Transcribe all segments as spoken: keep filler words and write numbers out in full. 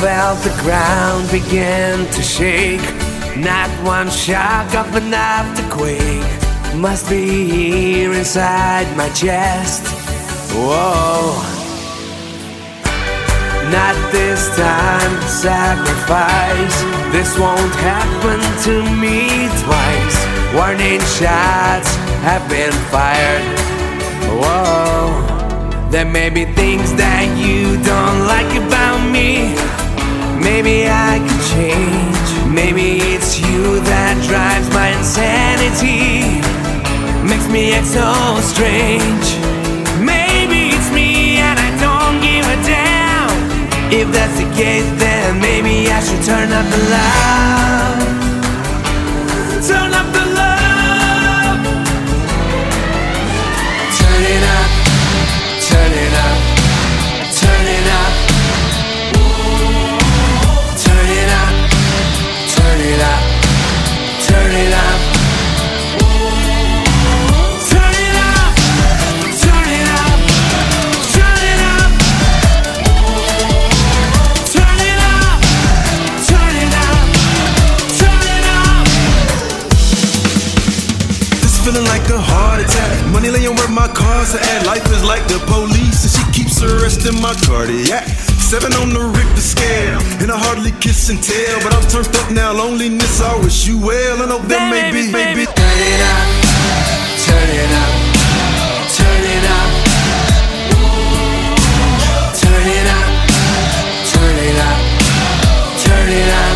felt the ground begin to shake. Not one shock of an afterquake must be here inside my chest. Whoa. Not this time, sacrifice. This won't happen to me twice. Warning shots have been fired. Whoa. There may be things that you don't like about me. Maybe I could change. Maybe it's you that drives my insanity, makes me act so strange. Maybe it's me and I don't give a damn. If that's the case, then maybe I should turn up the love. Turn up the love. Turn it up. Turn it up. Turn it up. Turn it up. Turn it up. Turn it up. Turn it up. Turn it up. Turn it up. Turn it up. Turn it up. Turn it up. This feeling like a heart attack. Money laying where my cars are at. Life is like the police and she keeps arresting my cardiac. Seven on the Richter scale, and I hardly kiss and tell. But I'm turned up now, loneliness, I wish you well. I know that maybe, maybe. Turn it up, turn it up, turn it up. Turn it up, turn it up, turn it up.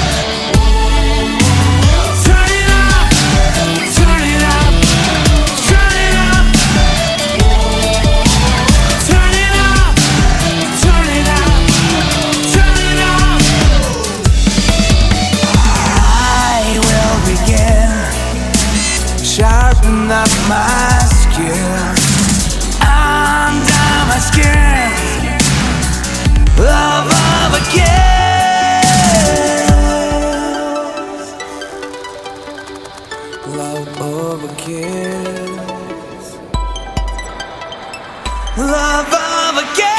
Turn it up, turn it up, turn it up. Turn it up, turn it up, turn it up. I will begin, sharpen up my skills, under my skin. Love of a kiss. Love of a kiss. Love of a kiss.